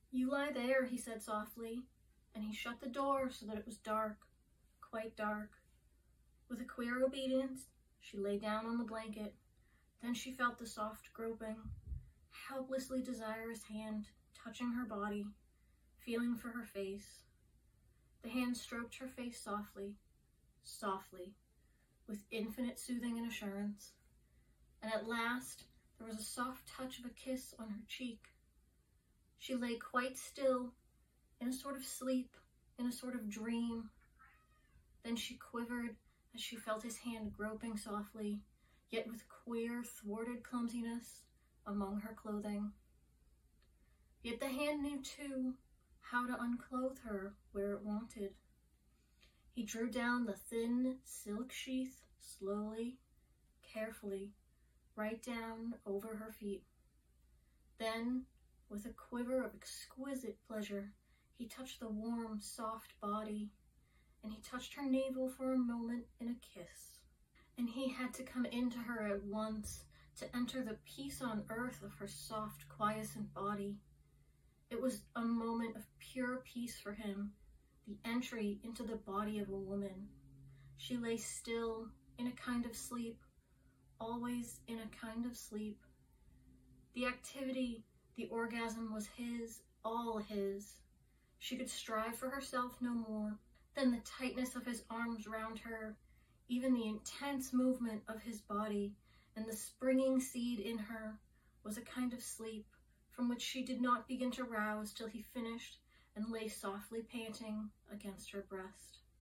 "You lie there," he said softly, and he shut the door so that it was dark, quite dark. With a queer obedience, she lay down on the blanket. Then she felt the soft groping, helplessly desirous hand touching her body, feeling for her face. The hand stroked her face softly, softly, with infinite soothing and assurance. And at last, there was a soft touch of a kiss on her cheek. She lay quite still, in a sort of sleep, in a sort of dream. Then she quivered as she felt his hand groping softly, yet with queer, thwarted clumsiness, among her clothing. Yet the hand knew, too, how to unclothe her where it wanted. He drew down the thin silk sheath slowly, carefully, right down over her feet. Then, with a quiver of exquisite pleasure, he touched the warm, soft body, and he touched her navel for a moment in a kiss. And he had to come into her at once to enter the peace on earth of her soft, quiescent body. It was a moment of pure peace for him, the entry into the body of a woman. She lay still, in a kind of sleep, always in a kind of sleep. The activity, the orgasm was his, all his. She could strive for herself no more. Then the tightness of his arms round her, even the intense movement of his body, and the springing seed in her, was a kind of sleep, from which she did not begin to rouse till he finished and lay softly panting against her breast.